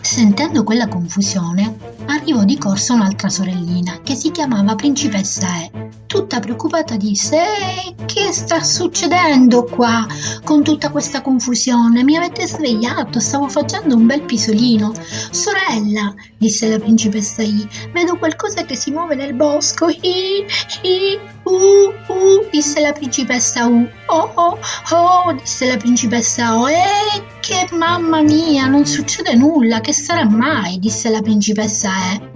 Sentendo quella confusione, arrivò di corsa un'altra sorellina che si chiamava Principessa E. Tutta preoccupata disse: che sta succedendo qua con tutta questa confusione? Mi avete svegliato, stavo facendo un bel pisolino. Sorella, disse la principessa I, vedo qualcosa che si muove nel bosco. Disse la principessa U. Disse la principessa O. Che mamma mia, non succede nulla, che sarà mai? Disse la principessa E.